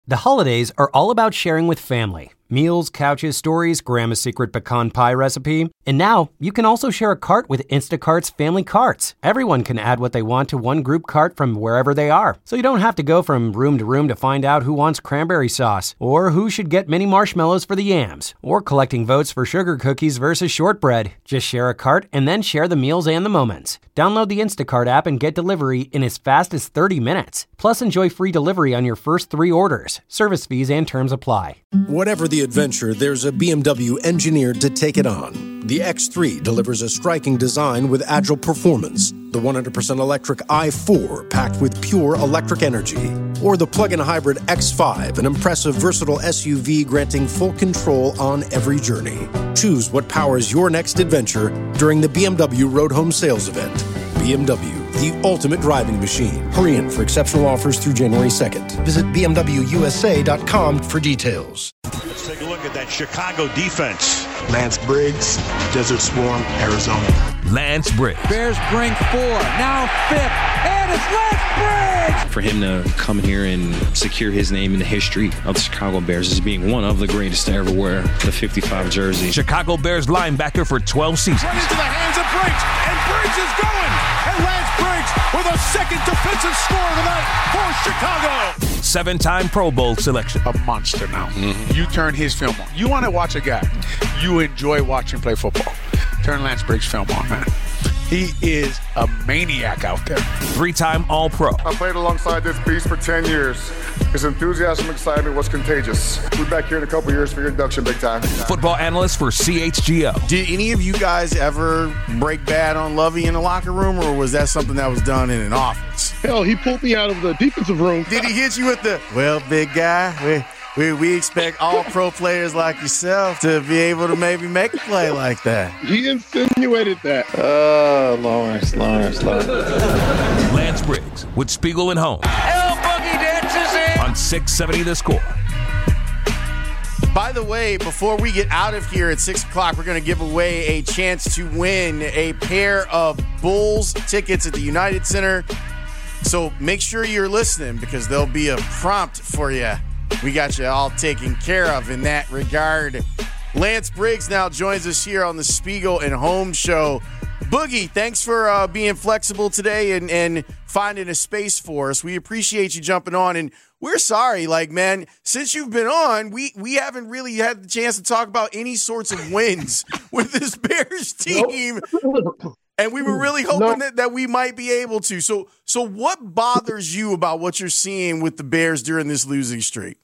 The holidays are all about sharing with family. Meals, couches, stories, Grandma's secret pecan pie recipe. And now, you can also share a cart with Instacart's Family Carts. Everyone can add what they want to one group cart from wherever they are. So you don't have to go from room to find out who wants cranberry sauce, or who should get mini marshmallows for the yams, or collecting votes for sugar cookies versus shortbread. Just share a cart and then share the meals and the moments. Download the Instacart app and get delivery in as fast as 30 minutes. Plus, enjoy free delivery on your first 3 orders. Service fees and terms apply. Whatever the adventure, there's a BMW engineered to take it on. The X3 delivers a striking design with agile performance. The 100% electric i4 packed with pure electric energy. Or the plug-in hybrid X5, an impressive versatile SUV granting full control on every journey. Choose what powers your next adventure during the BMW Road Home Sales Event. BMW, the ultimate driving machine. Hurry in for exceptional offers through January 2nd. Visit BMWUSA.com for details. Let's take a look at that Chicago defense. Lance Briggs, Desert Swarm, Arizona. Lance Briggs. Bears bring 4, now 5th, and it's Lance Briggs! For him to come here and secure his name in the history of the Chicago Bears as being one of the greatest to ever wear the 55 jersey. Chicago Bears linebacker for 12 seasons. Right into the hands of Briggs, and Briggs is going! And Lance Briggs with a second defensive score of the night for Chicago! 7-time Pro Bowl selection. A monster now. You turn his film on. You want to watch a guy you enjoy watching play football. Turn Lance Briggs' film on, man. He is a maniac out there. 3-time All-Pro. I played alongside this beast for 10 years. His enthusiasm and excitement was contagious. We'll be back here in a couple years for your induction, big time. Football analyst for CHGO. Did any of you guys ever break bad on Lovey in the locker room, or was that something that was done in an office? Hell, he pulled me out of the defensive room. Did he hit you with the, well, big guy, we expect all pro players like yourself to be able to maybe make a play like that? He insinuated that. Oh, Lawrence. Lance Briggs with Spiegel and Holmes. Boogie dances in! On 670 The Score. By the way, before we get out of here at 6 o'clock, we're going to give away a chance to win a pair of Bulls tickets at the United Center. So make sure you're listening, because there'll be a prompt for you. We got you all taken care of in that regard. Lance Briggs now joins us here on the Spiegel and Holmes Show. Boogie, thanks for being flexible today and finding a space for us. We appreciate you jumping on, and we're sorry, man, since you've been on, we haven't really had the chance to talk about any sorts of wins with this Bears team. Nope. And we were really hoping that we might be able to. So what bothers you about what you're seeing with the Bears during this losing streak?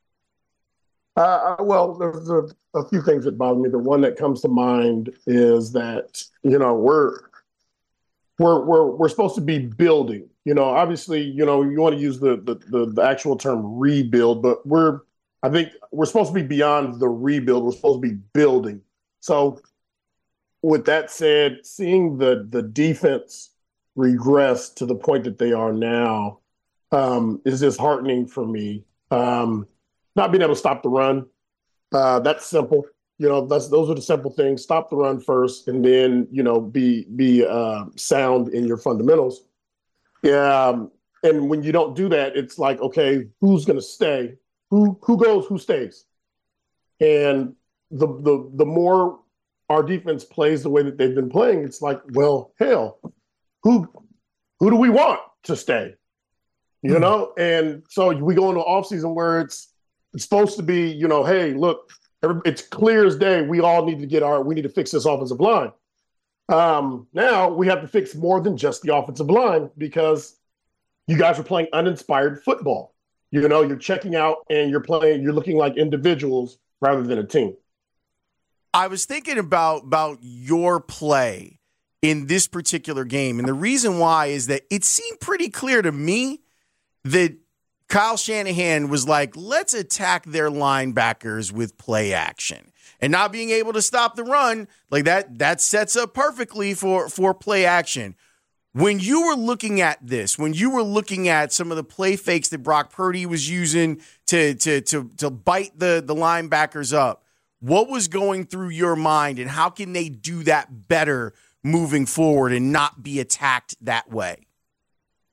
Well, there's a few things that bother me. The one that comes to mind is that, we're supposed to be building. Obviously, you want to use the actual term rebuild, but I think we're supposed to be beyond the rebuild. We're supposed to be building. So with that said, seeing the defense regress to the point that they are now is disheartening for me. Not being able to stop the run, that's simple. Those are the simple things. Stop the run first, and then be sound in your fundamentals. Yeah, and when you don't do that, it's like, okay, who's going to stay? Who goes? Who stays? And the more our defense plays the way that they've been playing, it's like, well, hell, who do we want to stay? And so we go into offseason where it's supposed to be, hey, look, it's clear as day. We all need to fix this offensive line. Now we have to fix more than just the offensive line, because you guys are playing uninspired football. You're checking out and you're looking like individuals rather than a team. I was thinking about your play in this particular game. And the reason why is that it seemed pretty clear to me that Kyle Shanahan was like, let's attack their linebackers with play action. And not being able to stop the run, like that sets up perfectly for play action. When you were looking at this, when you were looking at some of the play fakes that Brock Purdy was using to bite the linebackers up, what was going through your mind, and how can they do that better moving forward and not be attacked that way?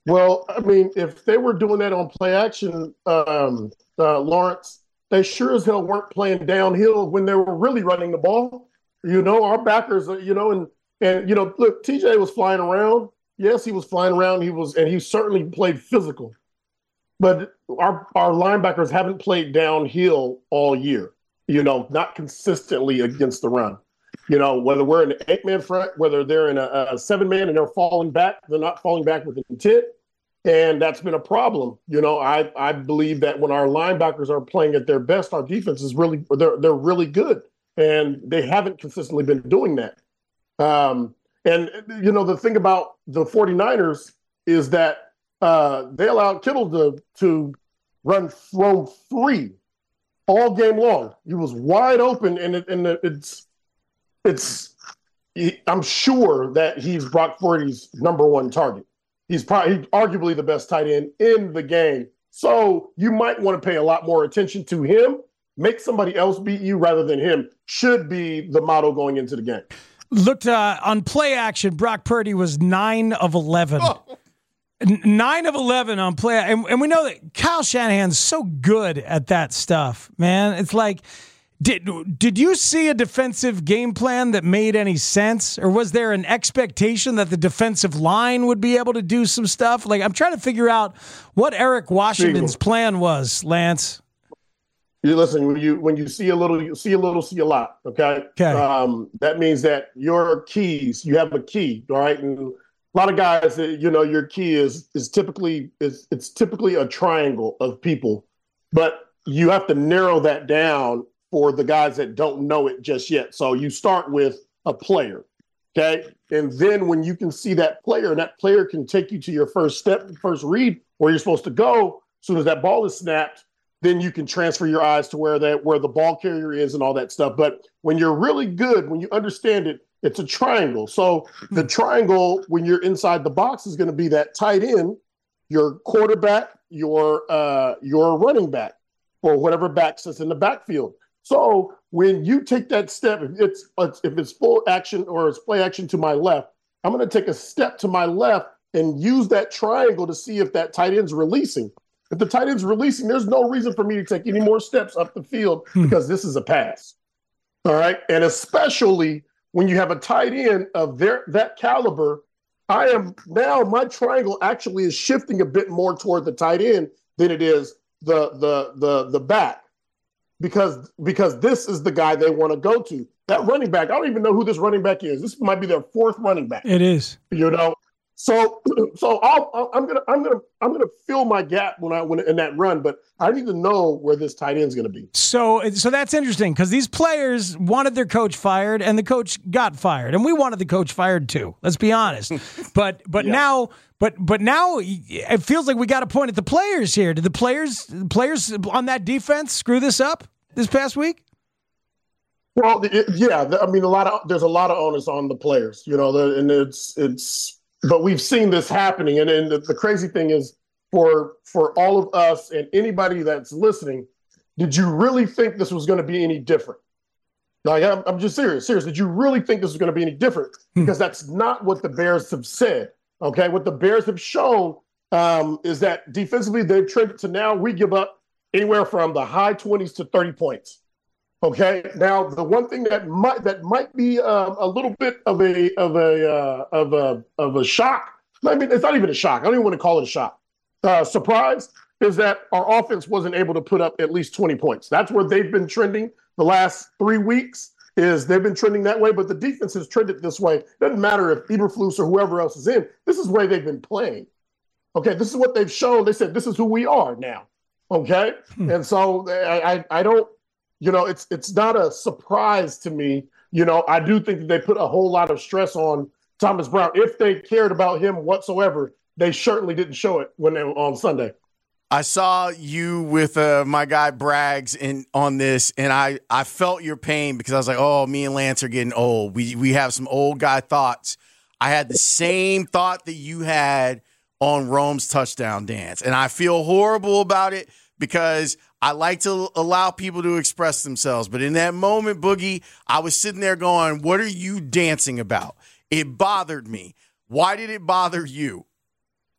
Well, I mean, if they were doing that on play action, Lawrence, they sure as hell weren't playing downhill when they were really running the ball. Our backers, and look, TJ was flying around. Yes, he was flying around. He certainly played physical. But our linebackers haven't played downhill all year, not consistently against the run. Whether we're in an 8-man front, whether they're in a 7-man and they're falling back, they're not falling back with intent. And that's been a problem. I believe that when our linebackers are playing at their best, our defense is they're really good. And they haven't consistently been doing that. The thing about the 49ers is that they allowed Kittle to run free all game long. He was wide open, and I'm sure that he's Brock Purdy's number one target. He's arguably the best tight end in the game. So you might want to pay a lot more attention to him. Make somebody else beat you rather than him should be the motto going into the game. Looked on play action, Brock Purdy was 9 of 11. Oh. 9 of 11 on play. And we know that Kyle Shanahan's so good at that stuff, man. It's like, did you see a defensive game plan that made any sense? Or was there an expectation that the defensive line would be able to do some stuff? Like, I'm trying to figure out what Eric Washington's plan was, Lance. You listen, when you see a little, you see a little, see a lot. Okay. That means that your keys, you have a key, all right? And a lot of guys, your key is typically a triangle of people, but you have to narrow that down for the guys that don't know it just yet. So you start with a player, okay? And then when you can see that player, and that player can take you to your first step, first read, where you're supposed to go, as soon as that ball is snapped, then you can transfer your eyes to where the ball carrier is and all that stuff. But when you're really good, when you understand it, it's a triangle. So the triangle, when you're inside the box, is going to be that tight end, your quarterback, your running back, or whatever back sits in the backfield. So when you take that step, if it's full action or it's play action to my left, I'm going to take a step to my left and use that triangle to see if that tight end's releasing. If the tight end's releasing, there's no reason for me to take any more steps up the field because this is a pass. All right. And especially when you have a tight end of that caliber, my triangle actually is shifting a bit more toward the tight end than it is the back. Because this is the guy they want to go to. That running back, I don't even know who this running back is. This might be their fourth running back. It is. So I'm gonna fill my gap when in that run, but I need to know where this tight end's gonna be. So that's interesting because these players wanted their coach fired, and the coach got fired, and we wanted the coach fired too. Let's be honest. But yeah. now it feels like we got to point at the players here. Did the players on that defense screw this up this past week? Well, I mean, there's a lot of onus on the players, and it's. But we've seen this happening, and the crazy thing is, for all of us and anybody that's listening, did you really think this was going to be any different? Like, I'm just serious. Did you really think this was going to be any different? Because that's not what the Bears have said. Okay, what the Bears have shown is that defensively they've trended to now we give up anywhere from the high 20s to 30 points. Okay. Now, the one thing that might be a little bit of a shock. I mean, it's not even a shock. I don't even want to call it a shock. Surprise is that our offense wasn't able to put up at least 20 points. That's where they've been trending the last 3 weeks. They've been trending that way, but the defense has trended this way. Doesn't matter if Eberflus or whoever else is in. This is where they've been playing. Okay, this is what they've shown. They said this is who we are now. Okay, and so I don't. It's not a surprise to me. I do think that they put a whole lot of stress on Thomas Brown. If they cared about him whatsoever, they certainly didn't show it on Sunday. I saw you with my guy Braggs on this, and I felt your pain because I was like, oh, me and Lance are getting old. We have some old guy thoughts. I had the same thought that you had on Rome's touchdown dance, and I feel horrible about it because I like to allow people to express themselves. But in that moment, Boogie, I was sitting there going, what are you dancing about? It bothered me. Why did it bother you?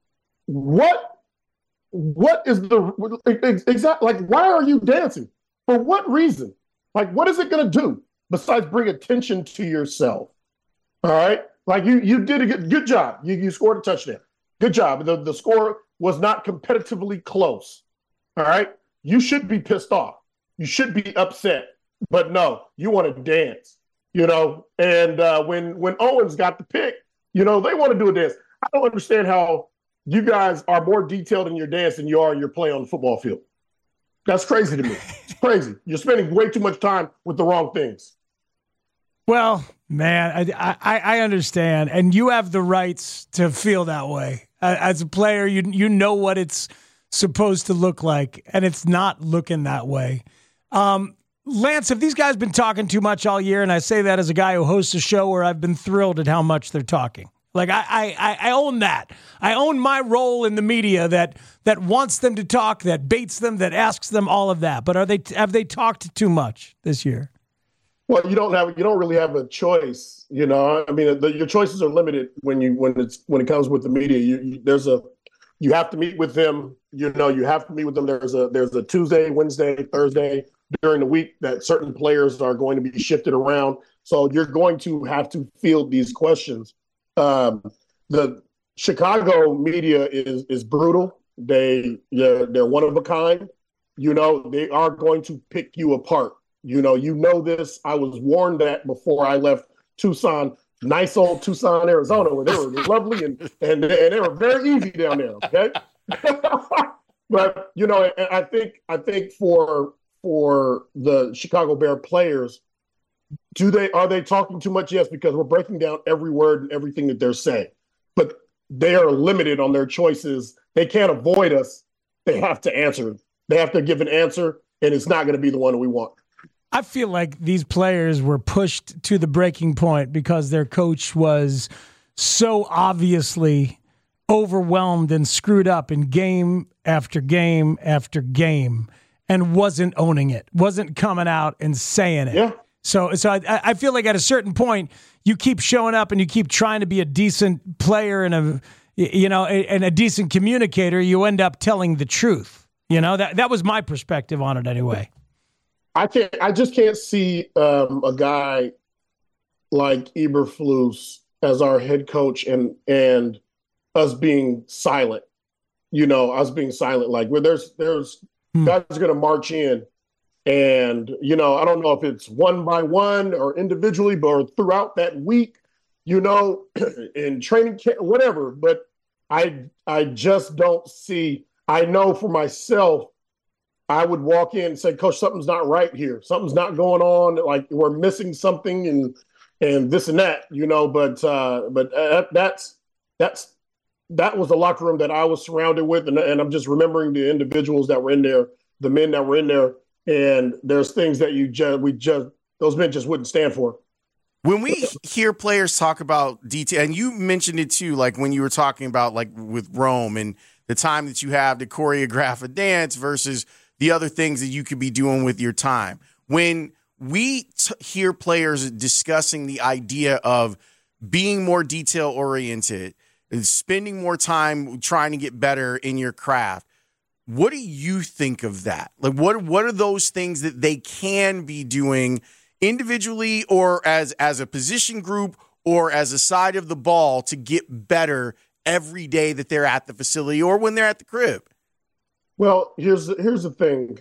what is the exact, like, why are you dancing? For what reason? Like, what is it going to do besides bring attention to yourself? All right. Like you did a good job. You scored a touchdown. Good job. The score was not competitively close. All right. You should be pissed off. You should be upset. But no, you want to dance, you know. And when Owens got the pick, you know, they want to do a dance. I don't understand how you guys are more detailed in your dance than you are in your play on the football field. That's crazy to me. It's crazy. You're spending way too much time with the wrong things. Well, man, I understand. And you have the rights to feel that way. As a player, you know what it's supposed to look like, and it's not looking that way. Lance, have these guys been talking too much all year? And I say that as a guy who hosts a show where I've been thrilled at how much they're talking. Like, I own that. I own my role in the media that wants them to talk, that baits them, that asks them all of that. But have they talked too much this year? Well, you don't really have a choice. You know, I mean, your choices are limited when it comes with the media. You have to meet with them. You know, you have to meet with them. There's a Tuesday, Wednesday, Thursday during the week that certain players are going to be shifted around. So you're going to have to field these questions. The Chicago media is brutal. They're one of a kind. You know, they are going to pick you apart. You know this. I was warned that before I left Tucson, nice old Tucson, Arizona, where they were lovely and they were very easy down there. Okay, but you know, I think for the Chicago Bear players, are they talking too much? Yes, because we're breaking down every word and everything that they're saying, but they are limited on their choices. They can't avoid us. They have to answer. They have to give an answer, and it's not going to be the one that we want. I feel like these players were pushed to the breaking point because their coach was so obviously overwhelmed and screwed up in game after game after game and wasn't owning it, wasn't coming out and saying it. Yeah. So I feel like at a certain point, you keep showing up and you keep trying to be a decent player and a decent communicator, you end up telling the truth. You know, that was my perspective on it anyway. I just can't see a guy like Eberflus as our head coach and us being silent. You know, us being silent, like where there's guys are going to march in, and you know, I don't know if it's one by one or individually, but throughout that week, you know, in training camp, whatever. But I just don't see. I know for myself, I would walk in and say, Coach, something's not right here. Something's not going on. Like we're missing something and this and that, you know. But that was the locker room that I was surrounded with, and I'm just remembering the individuals that were in there, the men that were in there, and there's things that those men just wouldn't stand for. When we hear players talk about detail, and you mentioned it too, like when you were talking about like with Rome and the time that you have to choreograph a dance versus the other things that you could be doing with your time. When we hear players discussing the idea of being more detail-oriented and spending more time trying to get better in your craft, what do you think of that? Like, what are those things that they can be doing individually or as a position group or as a side of the ball to get better every day that they're at the facility or when they're at the crib? Well, here's the thing.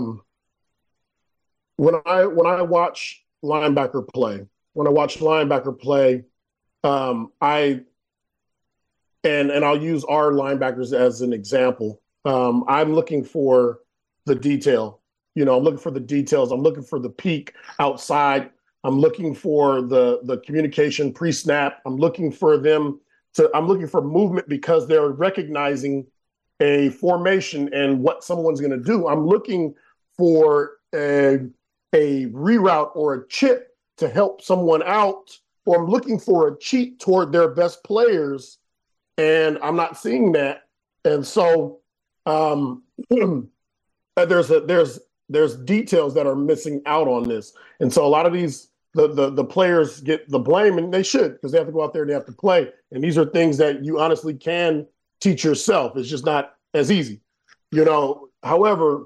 When I watch linebacker play, and I'll use our linebackers as an example. I'm looking for the detail. You know, I'm looking for the details. I'm looking for the peak outside. I'm looking for the communication pre-snap. I'm looking for movement because they're recognizing a formation and what someone's going to do. I'm looking for a reroute or a chip to help someone out, or I'm looking for a cheat toward their best players, and I'm not seeing that. And so there's details that are missing out on this. And so a lot of these the players get the blame, and they should, because they have to go out there and they have to play. And these are things that you honestly can teach yourself. It's just not as easy, you know. However,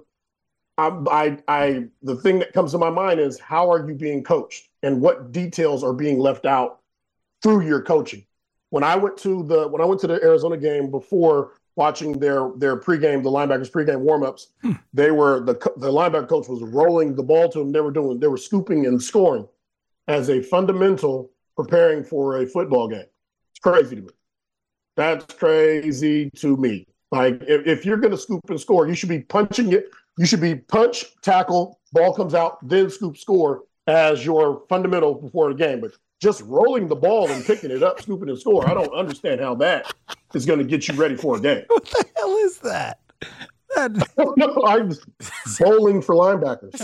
the thing that comes to my mind is, how are you being coached and what details are being left out through your coaching? When I went to the Arizona game, before watching their pregame, the linebackers pregame warmups, they were the linebacker coach was rolling the ball to them. They were scooping and scoring as a fundamental preparing for a football game. It's crazy to me. That's crazy to me. Like, if you're going to scoop and score, you should be punching it. You should be punch, tackle, ball comes out, then scoop, score as your fundamental before the game. But just rolling the ball and picking it up, scooping and score, I don't understand how that is going to get you ready for a game. What the hell is that? I'm bowling for linebackers.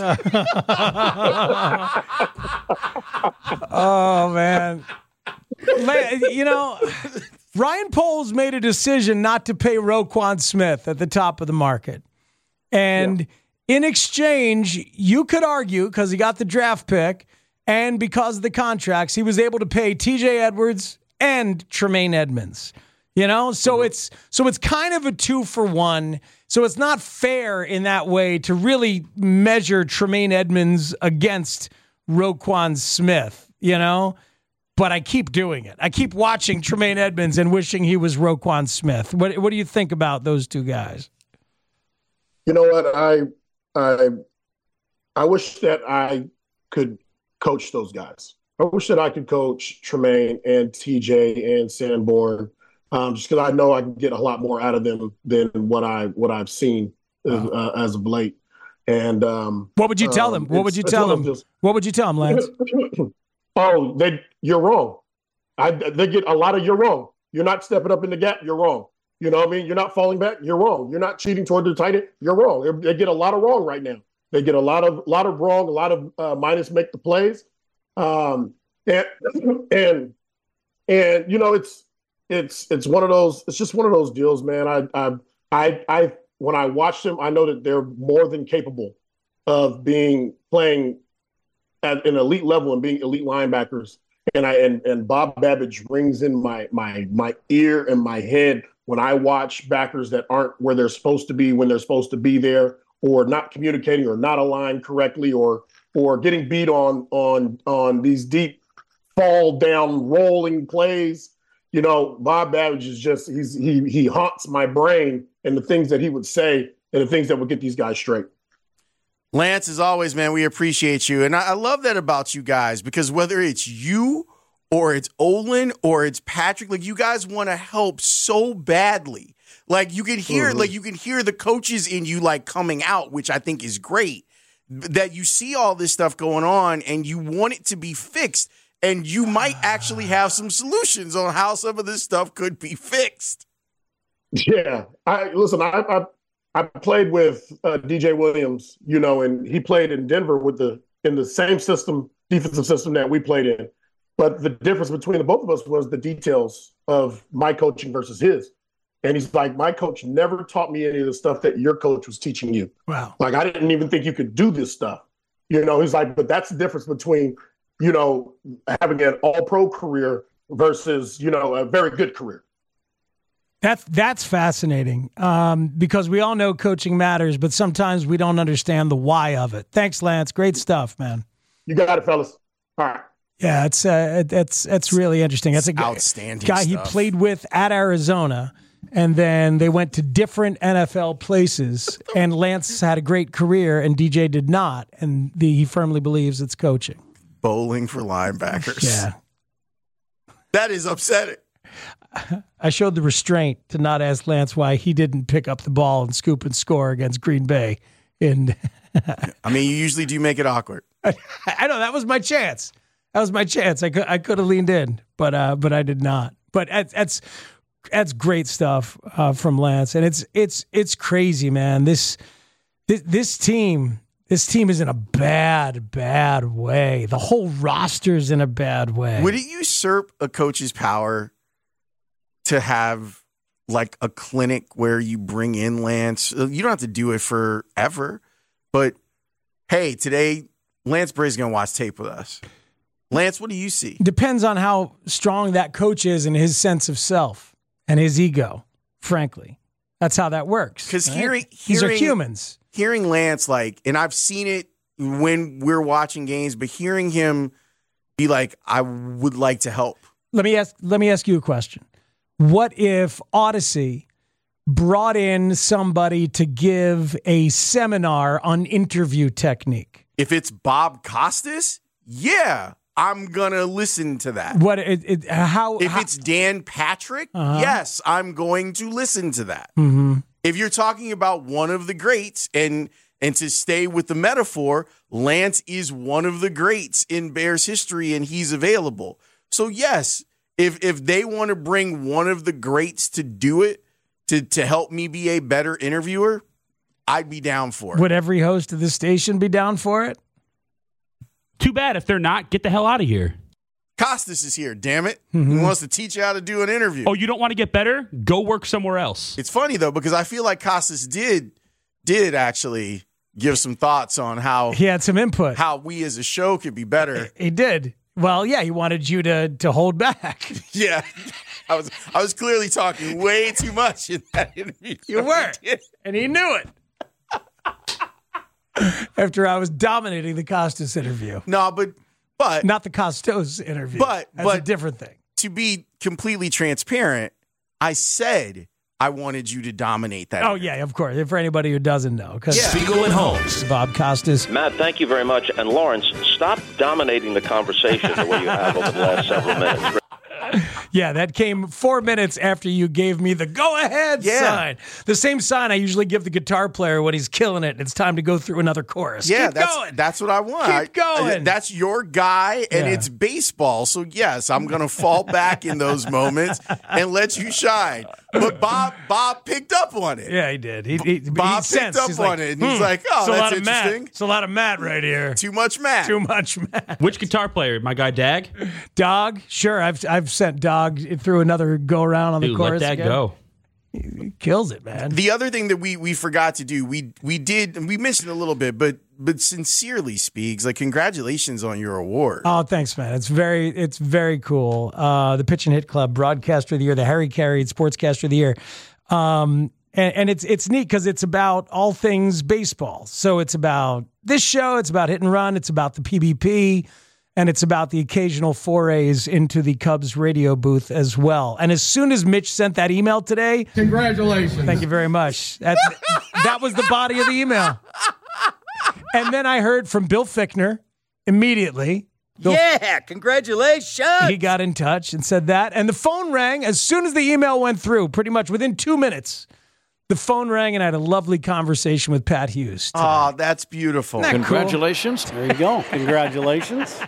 Oh, man. You know, Ryan Poles made a decision not to pay Roquan Smith at the top of the market. And in exchange, you could argue, because he got the draft pick and because of the contracts, he was able to pay TJ Edwards and Tremaine Edmonds. You know, so it's kind of a 2-for-1. So it's not fair in that way to really measure Tremaine Edmonds against Roquan Smith, you know? But I keep doing it. I keep watching Tremaine Edmonds and wishing he was Roquan Smith. What do you think about those two guys? You know what? I wish that I could coach those guys. I wish that I could coach Tremaine and TJ and Sanborn. Just because I know I can get a lot more out of them than what I've seen as of late. And what would you tell them? What would you tell them? What would you tell them, Lance? You're wrong. They get a lot of you're wrong. You're not stepping up in the gap. You're wrong. You know what I mean? You're not falling back. You're wrong. You're not cheating toward the tight end. You're wrong. They get a lot of wrong right now. They get a lot of wrong. A lot of minus make the plays. And you know, it's one of those. It's just one of those deals, man. I when I watch them, I know that they're more than capable of playing at an elite level and being elite linebackers. And Bob Babbage rings in my ear and my head when I watch backers that aren't where they're supposed to be when they're supposed to be there, or not communicating, or not aligned correctly, or getting beat on these deep fall down rolling plays. You know, Bob Babbage is just he haunts my brain, and the things that he would say and the things that would get these guys straight. Lance, as always, man, we appreciate you. And I love that about you guys, because whether it's you or it's Olin or it's Patrick, like, you guys want to help so badly. Like, you can hear, you can hear the coaches in you, like, coming out, which I think is great, that you see all this stuff going on and you want it to be fixed. And you might actually have some solutions on how some of this stuff could be fixed. Yeah. I played with DJ Williams, you know, and he played in Denver in the same system, defensive system that we played in. But the difference between the both of us was the details of my coaching versus his. And he's like, my coach never taught me any of the stuff that your coach was teaching you. Wow. Like, I didn't even think you could do this stuff. You know, he's like, but that's the difference between, you know, having an all-pro career versus, you know, a very good career. That's fascinating, because we all know coaching matters, but sometimes we don't understand the why of it. Thanks, Lance. Great stuff, man. You got it, fellas. All right. Yeah, it's really interesting. That's a outstanding guy stuff. He played with at Arizona, and then they went to different NFL places, and Lance had a great career, and DJ did not, and he firmly believes it's coaching. Bowling for linebackers. Yeah. That is upsetting. I showed the restraint to not ask Lance why he didn't pick up the ball and scoop and score against Green Bay. I mean, you usually do make it awkward. I know, that was my chance. I could have leaned in, but I did not. But that's great stuff from Lance, and it's crazy, man. This team is in a bad way. The whole roster's in a bad way. Would it usurp a coach's power to have, like, a clinic where you bring in Lance? You don't have to do it forever, but hey, today Lance Briggs is going to watch tape with us. Lance, what do you see? Depends on how strong that coach is and his sense of self and his ego. frankly. That's how that works. Because these are humans. Hearing Lance, and I've seen it when we're watching games, but hearing him be like, I would like to help. Let me ask you a question. What if Odyssey brought in somebody to give a seminar on interview technique? If it's Bob Costas, yeah, I'm going to listen to that. If it's Dan Patrick, yes, I'm going to listen to that. Mm-hmm. If you're talking about one of the greats, and to stay with the metaphor, Lance is one of the greats in Bears history, and he's available. So, yes, if they want to bring one of the greats to do it, to help me be a better interviewer, I'd be down for it. Would every host of the station be down for it? Too bad if they're not. Get the hell out of here. Costas is here, damn it. Mm-hmm. He wants to teach you how to do an interview. Oh, you don't want to get better? Go work somewhere else. It's funny, though, because I feel like Costas did actually give some thoughts on how he had some input, how we as a show could be better. He did. Well, yeah, he wanted you to hold back. Yeah. I was clearly talking way too much in that interview. You were. And he knew it. After I was dominating the Costas interview. No, but not the Costos interview. But that's a different thing. To be completely transparent, I said I wanted you to dominate that. Oh, yeah, of course. For anybody who doesn't know. Spiegel and Holmes. Bob Costas. Matt, thank you very much. And Lawrence, stop dominating the conversation the way you have over the last several minutes. Yeah, that came 4 minutes after you gave me the go-ahead sign. The same sign I usually give the guitar player when he's killing it and it's time to go through another chorus. Yeah, Keep going. That's what I want. Keep going. That's your guy, and it's baseball. So, yes, I'm going to fall back in those moments and let you shine. But Bob picked up on it. Yeah, he did. Bob picked up on it, and he's like, oh, that's interesting. It's a lot of Matt right here. Too much Matt. Too much Matt. Which guitar player? My guy Dag? Dog? Sure, I've sent Dog through another go-around on the chorus. Let that go. He kills it, man. The other thing that we forgot to do, we did, and we mentioned a little bit, but sincerely, Speaks, congratulations on your award. Oh, thanks, man. It's very cool. The Pitch and Hit Club Broadcaster of the Year, the Harry Carried Sportscaster of the Year. And it's neat because it's about all things baseball. So it's about this show, it's about Hit and Run, it's about the PBP, and it's about the occasional forays into the Cubs radio booth as well. And as soon as Mitch sent that email today, congratulations. Thank you very much. That was the body of the email. And then I heard from Bill Fichtner immediately. Congratulations. He got in touch and said that. And the phone rang as soon as the email went through, pretty much within 2 minutes. The phone rang, and I had a lovely conversation with Pat Hughes today. Oh, that's beautiful. Congratulations. Cool? There you go. Congratulations.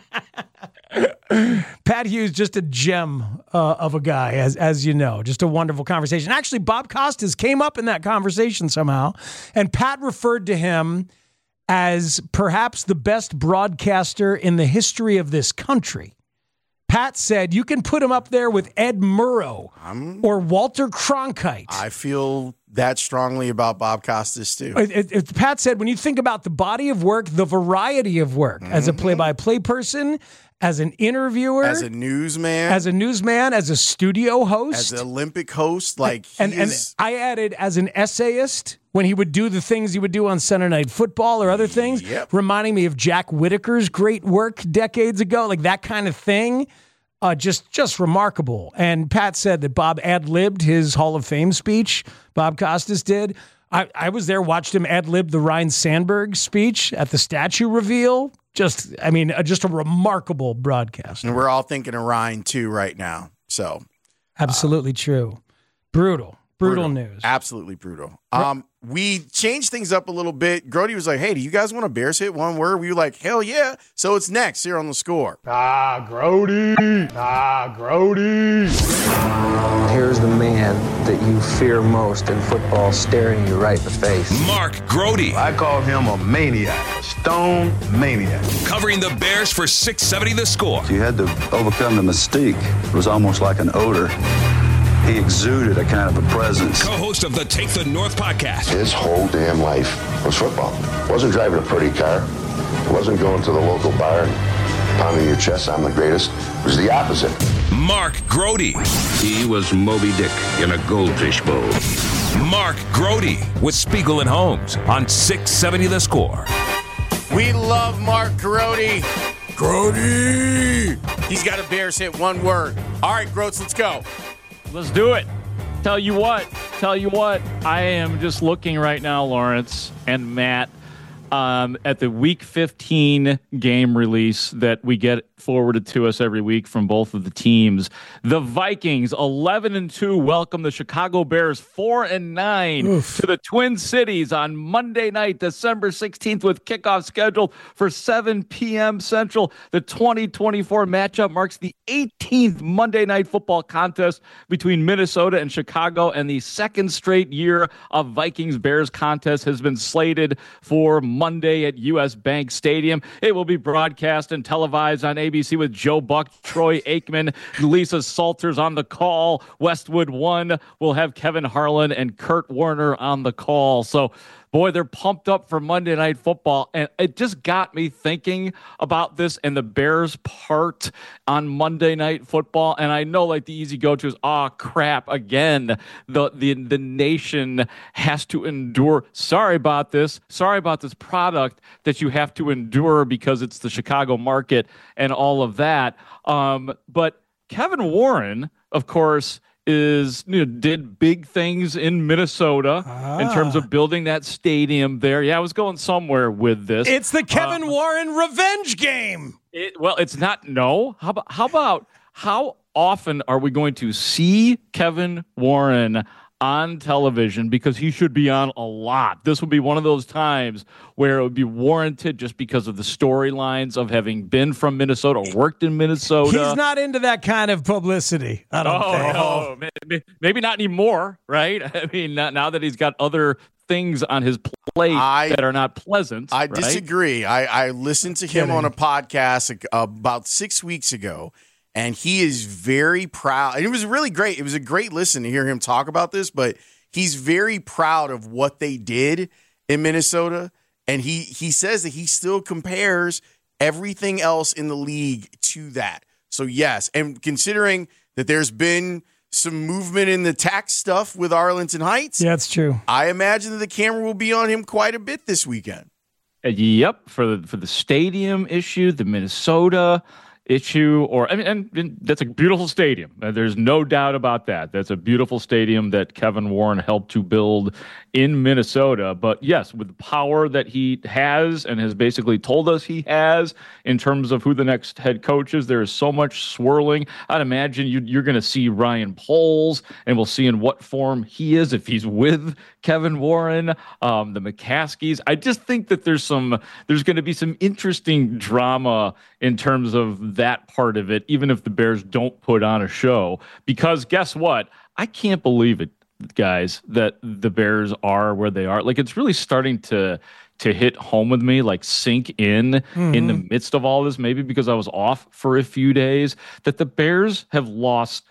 Pat Hughes, just a gem of a guy, as you know. Just a wonderful conversation. Actually, Bob Costas came up in that conversation somehow, and Pat referred to him as perhaps the best broadcaster in the history of this country. Pat said you can put him up there with Ed Murrow or Walter Cronkite. I feel that strongly about Bob Costas, too. Pat said when you think about the body of work, the variety of work, as a play-by-play person, as an interviewer, as a newsman, as a studio host, as an Olympic host, and I added as an essayist when he would do the things he would do on Sunday Night Football or other things, reminding me of Jack Whitaker's great work decades ago, like that kind of thing. Just remarkable. And Pat said that Bob ad-libbed his Hall of Fame speech. Bob Costas did. I was there, watched him ad-lib the Ryne Sandberg speech at the statue reveal. Just a remarkable broadcast. And we're all thinking of Ryne, too, right now. So, absolutely true. Brutal news. Absolutely brutal. We changed things up a little bit. Grody was like, hey, do you guys want a Bears hit one word? We were like, hell yeah. So it's next here on The Score. Grody. Here's the man that you fear most in football staring you right in the face. Mark Grody. I call him a maniac, a stone maniac. Covering the Bears for 670 The Score. You had to overcome the mystique. It was almost like an odor. He exuded a kind of a presence. Co-host of the Take the North podcast. His whole damn life was football. It wasn't driving a pretty car. It wasn't going to the local bar and pounding your chest, I'm the greatest. It was the opposite. Mark Grody. He was Moby Dick in a goldfish bowl. Mark Grody with Spiegel and Holmes on 670 The Score. We love Mark Grody. Grody! He's got a Bears hit, one word. All right, Groats, let's go. Let's do it. Tell you what, I am just looking right now, Lawrence and Matt, at the Week 15 game release that we get forwarded to us every week from both of the teams. The Vikings 11-2 welcome the Chicago Bears 4-9 to the Twin Cities on Monday night, December 16th, with kickoff scheduled for 7 p.m. Central. The 2024 matchup marks the 18th Monday Night Football contest between Minnesota and Chicago, and the second straight year of Vikings-Bears contest has been slated for Monday at U.S. Bank Stadium. It will be broadcast and televised on ABC with Joe Buck, Troy Aikman, Lisa Salters on the call. Westwood One will have Kevin Harlan and Kurt Warner on the call. So, boy, they're pumped up for Monday Night Football. And it just got me thinking about this and the Bears' part on Monday Night Football. And I know, like, the easy go-to is, crap, again, the nation has to endure. Sorry about this product that you have to endure because it's the Chicago market and all of that. But Kevin Warren, of course, did big things in Minnesota in terms of building that stadium there. Yeah, I was going somewhere with this. It's the Kevin Warren revenge game. It's not. No. How often are we going to see Kevin Warren on television? Because he should be on a lot. This would be one of those times where it would be warranted just because of the storylines of having been from Minnesota, worked in Minnesota. He's not into that kind of publicity. I don't think. No, maybe not anymore, right? I mean, now that he's got other things on his plate that are not pleasant. I disagree. I listened to him on a podcast about 6 weeks ago, and he is very proud. And it was really great. It was a great listen to hear him talk about this, but he's very proud of what they did in Minnesota. And he says that he still compares everything else in the league to that. So, yes. And considering that there's been some movement in the tax stuff with Arlington Heights. Yeah, it's true. I imagine that the camera will be on him quite a bit this weekend. Yep. For the stadium issue, the Minnesota issue, and that's a beautiful stadium. There's no doubt about that. That's a beautiful stadium that Kevin Warren helped to build in Minnesota. But yes, with the power that he has and has basically told us he has in terms of who the next head coach is, there is so much swirling. I'd imagine you're going to see Ryan Poles, and we'll see in what form he is if he's with Kevin Warren, the McCaskies. I just think that there's going to be some interesting drama in terms of that part of it, even if the Bears don't put on a show. Because guess what? I can't believe it, guys, that the Bears are where they are. Like, it's really starting to hit home with me, like sink in the midst of all this, maybe because I was off for a few days, that the Bears have lost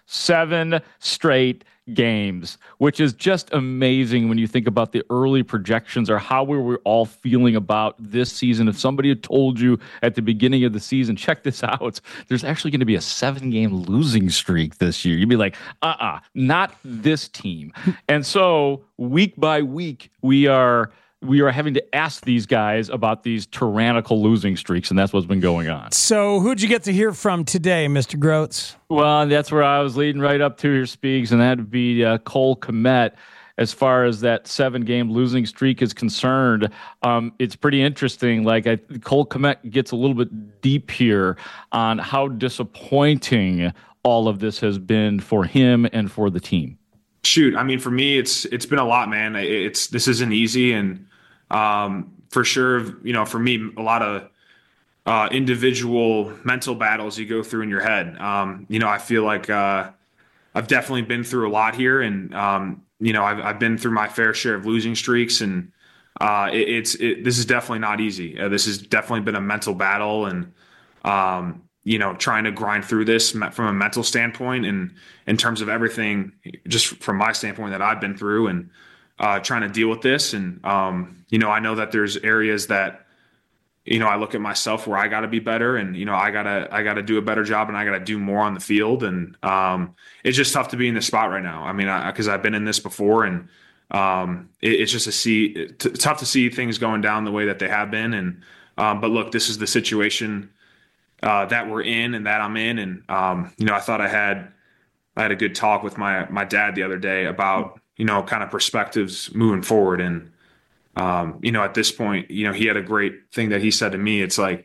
7 straight games, which is just amazing when you think about the early projections or how we were all feeling about this season. If somebody had told you at the beginning of the season, check this out, there's actually going to be a 7-game losing streak this year, you'd be like, not this team. And so week by week, we are having to ask these guys about these tyrannical losing streaks, and that's what's been going on. So who'd you get to hear from today, Mr. Groats? Well, that's where I was leading right up to your Speaks, and that would be Cole Kmet. As far as that 7-game losing streak is concerned, it's pretty interesting. Cole Kmet gets a little bit deep here on how disappointing all of this has been for him and for the team. Shoot, I mean, for me, it's been a lot, man. This isn't easy, and for sure, for me, a lot of individual mental battles you go through in your head. I feel like I've definitely been through a lot here, and I've been through my fair share of losing streaks, and this is definitely not easy. This has definitely been a mental battle, and trying to grind through this from a mental standpoint and in terms of everything, just from my standpoint that I've been through, and trying to deal with this. And, I know that there's areas that I look at myself where I got to be better, and I gotta do a better job, and I gotta do more on the field. And it's just tough to be in this spot right now. I mean, because I've been in this before, and it's just tough to see things going down the way that they have been. And but look, this is the situation that we're in and that I'm in. And I thought I had a good talk with my dad the other day about kind of perspectives moving forward. And at this point, he had a great thing that he said to me. It's like,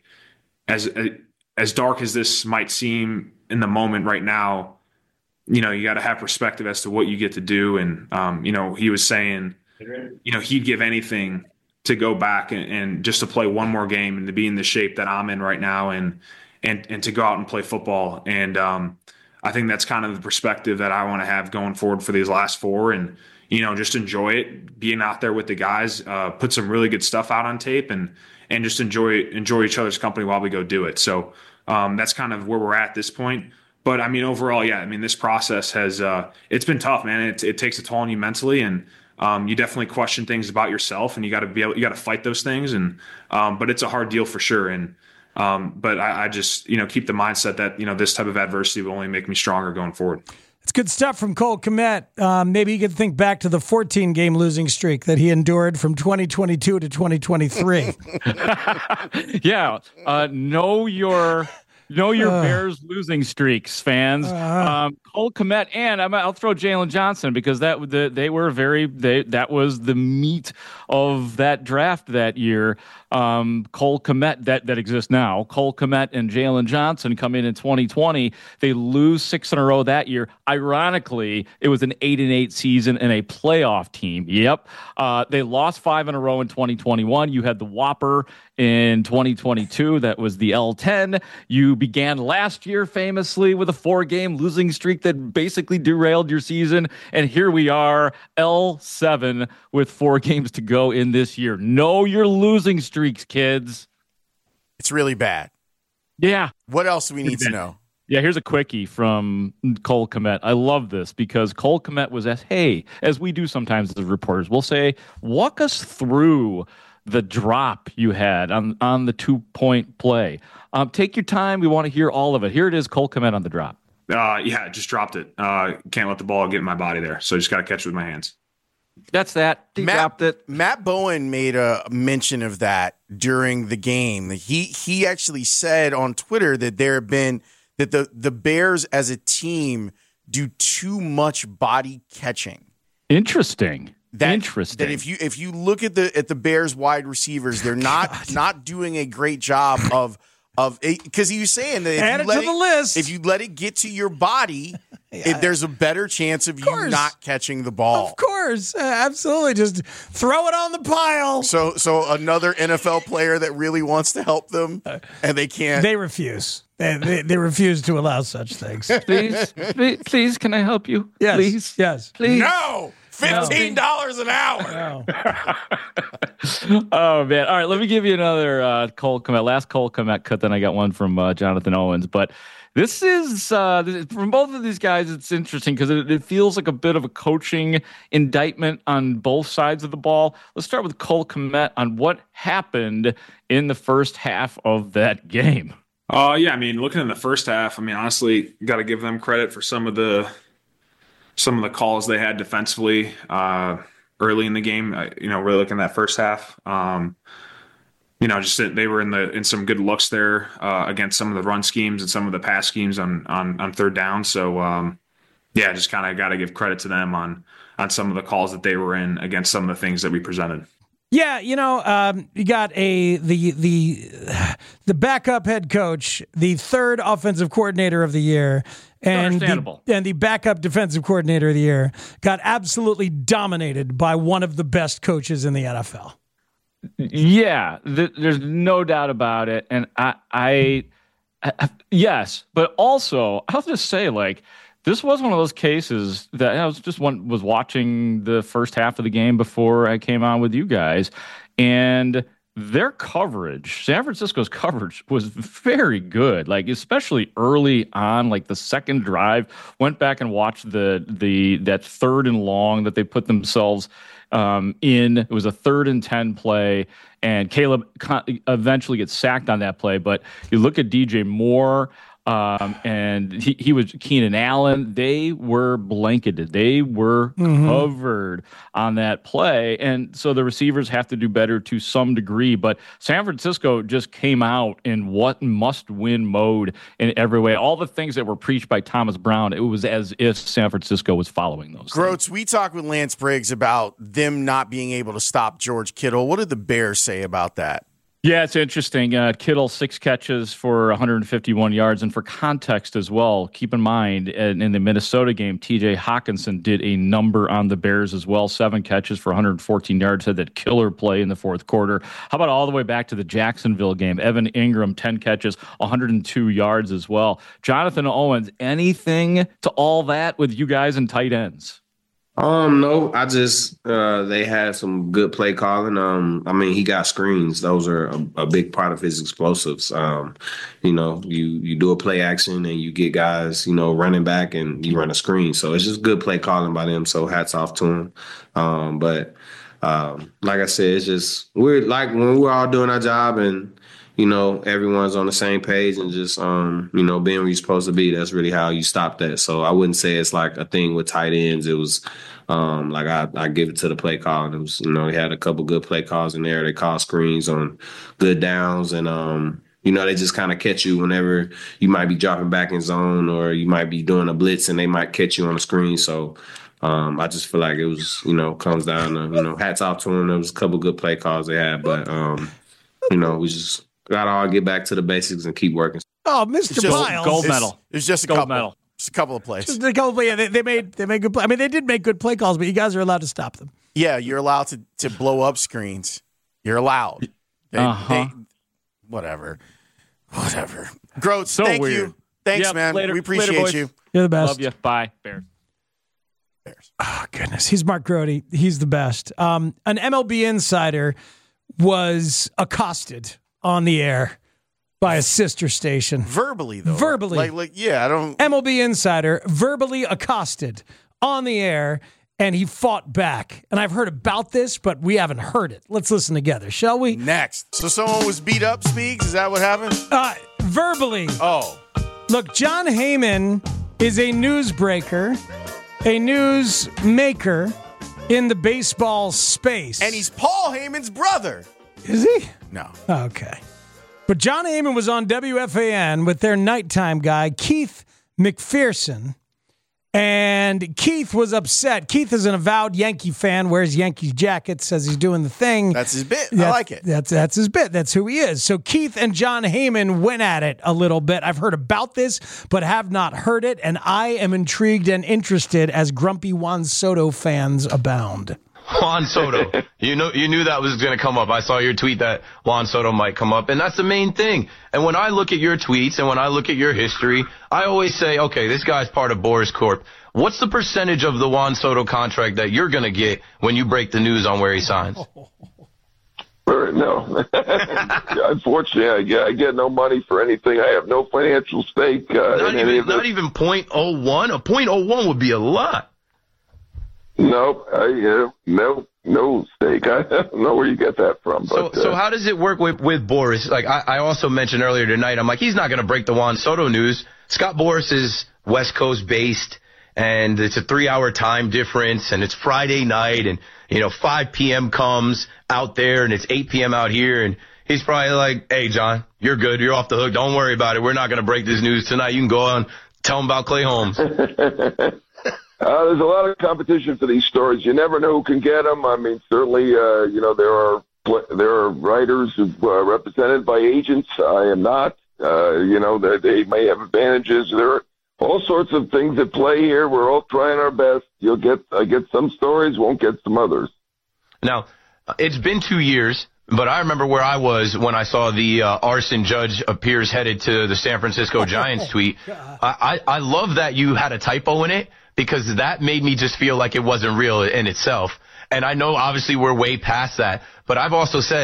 as dark as this might seem in the moment right now, you got to have perspective as to what you get to do. And, he was saying, he'd give anything to go back and just to play one more game and to be in the shape that I'm in right now and to go out and play football. And I think that's kind of the perspective that I want to have going forward for these last 4. And, just enjoy it, being out there with the guys, put some really good stuff out on tape and just enjoy each other's company while we go do it. So that's kind of where we're at this point. But I mean, overall, yeah, I mean, this process has, it's been tough, man. It takes a toll on you mentally, and you definitely question things about yourself, and you got to fight those things. And, but it's a hard deal for sure. And, but I just, keep the mindset that, this type of adversity will only make me stronger going forward. It's good stuff from Cole Kmet. Maybe you could think back to the 14-game losing streak that he endured from 2022 to 2023. Yeah. Know your Bears losing streaks, fans. Cole Kmet, and I'll throw Jalen Johnson because that was the meat of that draft that year. Cole Kmet that exists now. Cole Kmet and Jalen Johnson come in 2020. They lose 6 in a row that year. Ironically, it was an 8-8 season and a playoff team. Yep. They lost 5 in a row in 2021. You had the Whopper in 2022. That was the L10. You began last year famously with a 4-game losing streak that basically derailed your season. And here we are, L7 with 4 games to go in this year. Know your losing streaks, kids. It's really bad. Yeah. What else do we need to know? Yeah, here's a quickie from Cole Kmet. I love this because Cole Kmet was asked, hey, as we do sometimes as reporters, we'll say, walk us through the drop you had on the 2-point play. Take your time. We want to hear all of it. Here it is, Cole Kmet on the drop. Yeah, just dropped it. Can't let the ball get in my body there, so just got to catch it with my hands. That's that. He dropped it. Matt Bowen made a mention of that during the game. He actually said on Twitter that the Bears as a team do too much body catching. Interesting. That if you look at the Bears wide receivers, they're not doing a great job of because he was saying that if you let it get to your body, there's a better chance of you not catching the ball. Of course, absolutely. Just throw it on the pile. So another NFL player that really wants to help them, and they can't. They refuse. They refuse to allow such things. Please, can I help you? Yes, please. No. $15 an hour. Oh, man. All right, let me give you another Cole Kmet. Last Cole Kmet cut, then I got one from Jonathan Owens. But this is, from both of these guys, it's interesting because it feels like a bit of a coaching indictment on both sides of the ball. Let's start with Cole Kmet on what happened in the first half of that game. Yeah, I mean, looking in the first half, I mean, honestly, got to give them credit for some of the calls they had defensively early in the game. Really looking at that first half. Just they were in some good looks there against some of the run schemes and some of the pass schemes on third down. So just kind of got to give credit to them on some of the calls that they were in against some of the things that we presented. Yeah, you got the backup head coach, the third offensive coordinator of the year, and the backup defensive coordinator of the year got absolutely dominated by one of the best coaches in the NFL. Yeah, there's no doubt about it. And I yes, but also I'll just say, like, this was one of those cases that I was watching the first half of the game before I came on with you guys, and their coverage, San Francisco's coverage, was very good. Like, especially early on, like the second drive, went back and watched that 3rd and long that they put themselves in. It was a 3rd and 10 play, and Caleb eventually gets sacked on that play. But you look at DJ Moore, and he was Keenan Allen. They were blanketed. They were covered on that play. And so the receivers have to do better to some degree. But San Francisco just came out in what must-win mode in every way. All the things that were preached by Thomas Brown, it was as if San Francisco was following those Groats, we talked with Lance Briggs about them not being able to stop George Kittle. What did the Bears say about that? Yeah, it's interesting. Kittle, 6 catches for 151 yards. And for context as well, keep in mind, in the Minnesota game, TJ Hawkinson did a number on the Bears as well. 7 catches for 114 yards, had that killer play in the 4th quarter. How about all the way back to the Jacksonville game? Evan Ingram, 10 catches, 102 yards as well. Jonathan Owens, anything to all that with you guys in tight ends? No, I just they had some good play calling. I mean, he got screens; those are a big part of his explosives. You do a play action and you get guys, running back and you run a screen. So it's just good play calling by them. So hats off to him. But like I said, it's just we're like when we're all doing our job and everyone's on the same page and just being where you're supposed to be. That's really how you stop that. So I wouldn't say it's like a thing with tight ends. It was like I give it to the play call. And it was, they had a couple good play calls in there. They call screens on good downs and they just kind of catch you whenever you might be dropping back in zone or you might be doing a blitz and they might catch you on the screen. So I just feel like it was, comes down to, hats off to them. There was a couple good play calls they had, but we just got to all get back to the basics and keep working. Oh, Mr. Biles. Gold medal. It's just a gold couple. medal. Just a couple of plays. Just a couple. Yeah, they made good play. I mean, they did make good play calls, but you guys are allowed to stop them. Yeah, you're allowed to blow up screens. You're allowed. Whatever. Groats, so thank weird. you. Thanks, man. Later, we appreciate you. You're the best. Love you. Bye, Bears. Oh, goodness. He's Mark Grody. He's the best. An MLB insider was accosted on the air by a sister station. Verbally, though. Verbally. I don't... MLB insider verbally accosted on the air, and he fought back. And I've heard about this, but we haven't heard it. Let's listen together, shall we? Next. So someone was beat up, Speaks? Is that what happened? Verbally. Oh. Look, Jon Heyman is a newsbreaker, a news maker in the baseball space. And he's Paul Heyman's brother. Is he? No. Okay. But Jon Heyman was on WFAN with their nighttime guy, Keith McPherson. And Keith was upset. Keith is an avowed Yankee fan, wears Yankees jackets, says he's doing the thing. That's his bit. I like it. That's his bit. That's who he is. So Keith and Jon Heyman went at it a little bit. I've heard about this, but have not heard it. And I am intrigued and interested as grumpy Juan Soto fans abound. Juan Soto. You knew that was going to come up. I saw your tweet that Juan Soto might come up, and that's the main thing. And when I look at your tweets and when I look at your history, I always say, okay, this guy's part of Boris Corp. What's the percentage of the Juan Soto contract that you're going to get when you break the news on where he signs? No. Unfortunately, I get no money for anything. I have no financial stake in any of it. Not even 0.01? A 0.01 would be a lot. Nope, no stake. I don't know where you get that from. But, so how does it work with Boris? Like I also mentioned earlier tonight, I'm like, he's not going to break the Juan Soto news. Scott Boras is West Coast based, and it's a 3-hour time difference, and it's Friday night, and 5 p.m. comes out there, and it's 8 p.m. out here, and he's probably like, hey, John, you're good. You're off the hook. Don't worry about it. We're not going to break this news tonight. You can go on, tell him about Clay Holmes. There's a lot of competition for these stories. You never know who can get them. I mean, certainly, there are writers who are represented by agents. I am not. They may have advantages. There are all sorts of things at play here. We're all trying our best. I get some stories, won't get some others. Now, it's been 2 years, but I remember where I was when I saw the arson judge appears headed to the San Francisco Giants tweet. I love that you had a typo in it, because that made me just feel like it wasn't real in itself. And I know, obviously, we're way past that. But I've also said,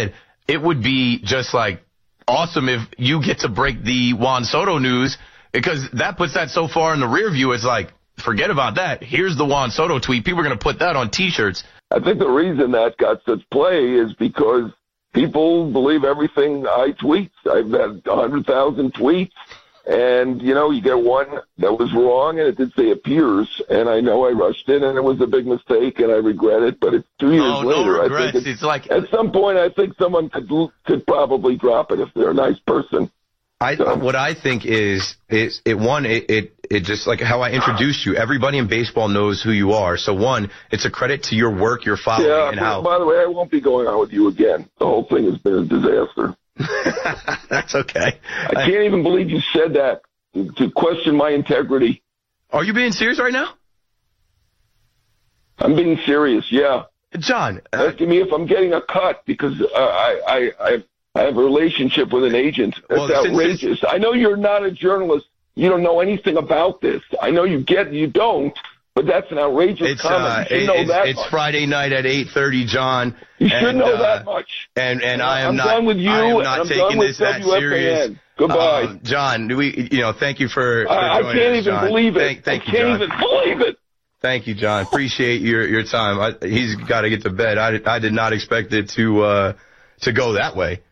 it would be just like awesome if you get to break the Juan Soto news, because that puts that so far in the rear view. It's like, forget about that. Here's the Juan Soto tweet. People are going to put that on T-shirts. I think the reason that got such play is because people believe everything I tweet. I've had 100,000 tweets, and, you get one that was wrong, and it did say appears, and I know I rushed in, and it was a big mistake, and I regret it, but it's 2 years later. No regrets. I think it's like, at some point, I think someone could probably drop it if they're a nice person. What I think is it just like how I introduced you. Everybody in baseball knows who you are. So one, it's a credit to your work, your following, and how. By the way, I won't be going on with you again. The whole thing has been a disaster. That's okay. I can't even believe you said that to question my integrity. Are you being serious right now? I'm being serious. Yeah, John. Asking me if I'm getting a cut because I have a relationship with an agent. That's outrageous. I know you're not a journalist. You don't know anything about this. I know you don't, but that's an outrageous comment. You should know that it's much. Friday night at 8:30, John. You should know that much. And I am I'm not. done with you. I am not I'm taking done with this that WFAN. serious. Goodbye, John. Thank you for joining I can't us, even John. believe it. Thank you, I John. can't even believe it. Thank you, John. Appreciate your time. He's got to get to bed. I did not expect it to go that way.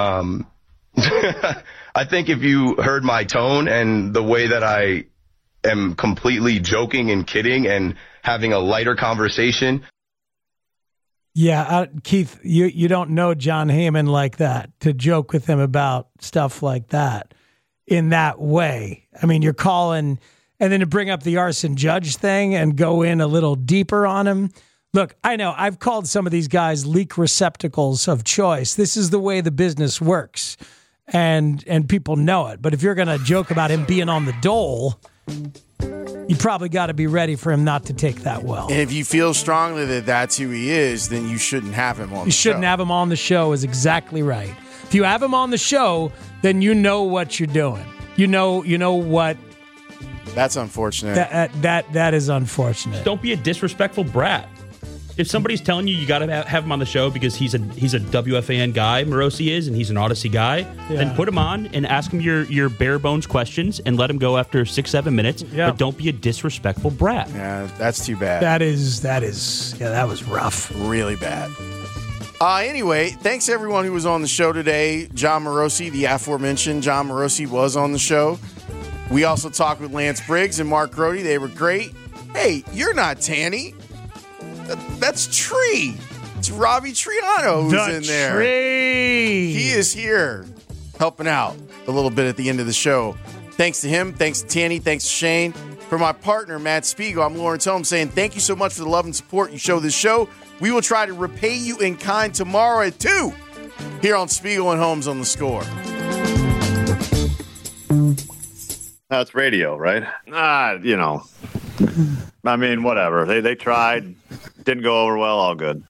I think if you heard my tone and the way that I am completely joking and kidding and having a lighter conversation. Yeah, Keith, you don't know John Heyman like that, to joke with him about stuff like that in that way. I mean, you're calling, and then to bring up the Arson Judge thing and go in a little deeper on him. Look, I know I've called some of these guys leak receptacles of choice. This is the way the business works, and people know it. But if you're going to joke about him being on the dole, you probably got to be ready for him not to take that well. And if you feel strongly that that's who he is, then you shouldn't have him on the show. You shouldn't have him on the show is exactly right. If you have him on the show, then you know what you're doing. You know what. That's unfortunate. That is unfortunate. Don't be a disrespectful brat. If somebody's telling you got to have him on the show because he's a WFAN guy, Morosi is, and he's an Odyssey guy, then put him on and ask him your bare bones questions and let him go after 6-7 minutes. But don't be a disrespectful brat. Yeah, that's too bad. That was rough. Really bad. Anyway, thanks everyone who was on the show today. John Morosi, the aforementioned John Morosi, was on the show. We also talked with Lance Briggs and Mark Grody. They were great. Hey, you're not Tanny. That's Tree. It's Robbie Triano who's in there. Tree. He is here helping out a little bit at the end of the show. Thanks to him. Thanks to Tanny. Thanks to Shane. For my partner, Matt Spiegel, I'm Lawrence Holmes saying thank you so much for the love and support you show this show. We will try to repay you in kind tomorrow at 2 here on Spiegel and Holmes on The Score. That's radio, right? I mean, whatever. They tried. Didn't go over well. All good.